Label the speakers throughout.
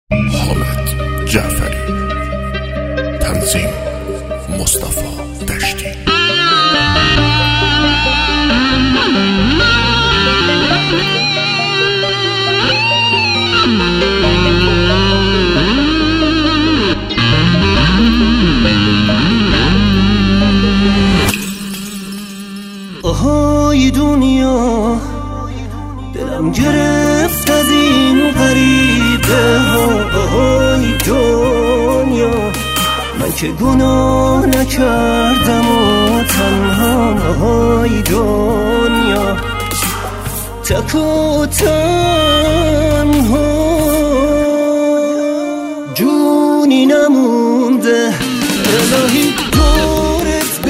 Speaker 1: حامد جعفری، تنظیم مصطفی دشتی.
Speaker 2: آهای دنیا، دلم گرفت از این غریبه ها. آهای دنیا، من که گناه نکردم و تنها. آهای دنیا، تک و تنها، جونی نمونده. الهی دورت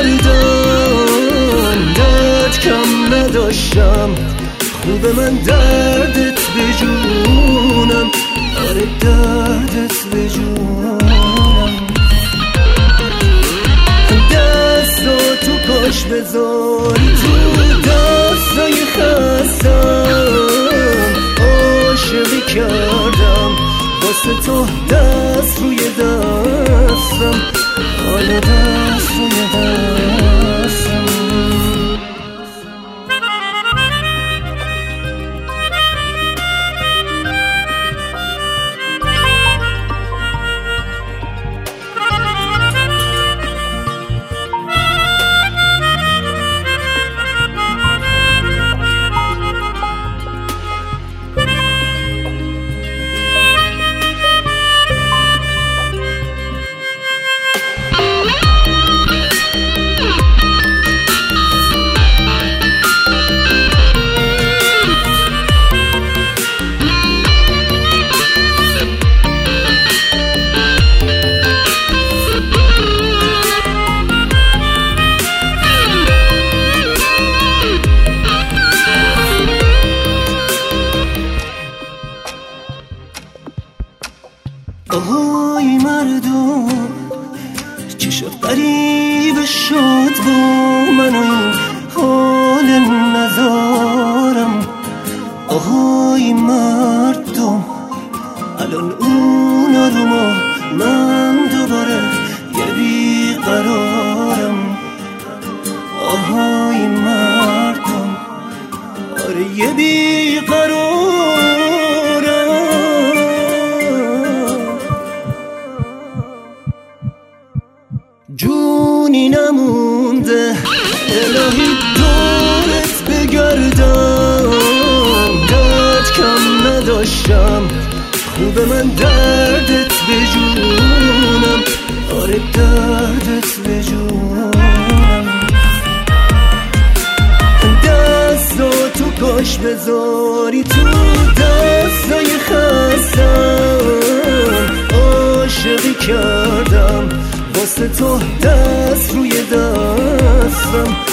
Speaker 2: بگردم، درد کم نداشتم. خوب من دردت بجونم، آره دردت بجونم. دستاتو کاش بذاری تو دستای خستم. عاشقی کردم واسه تو، دست روی دستم، حالا دست روی دستم. آهای مردم، چی شد غریبه شد با من و این حال ندارم. آهای مردم، الان اونا رو من دوباره یه بیقرارم. آهای مردم، آره یه بیقرارم. جونی نمونده، الهی دورت بگردم. درد کم نداشتم، خوب من دردت بجونم، آره دردت بجونم. دستاتو کاش بذاری تو دستای خستم. عاشقی کردم واسه تو، دست روی دستم،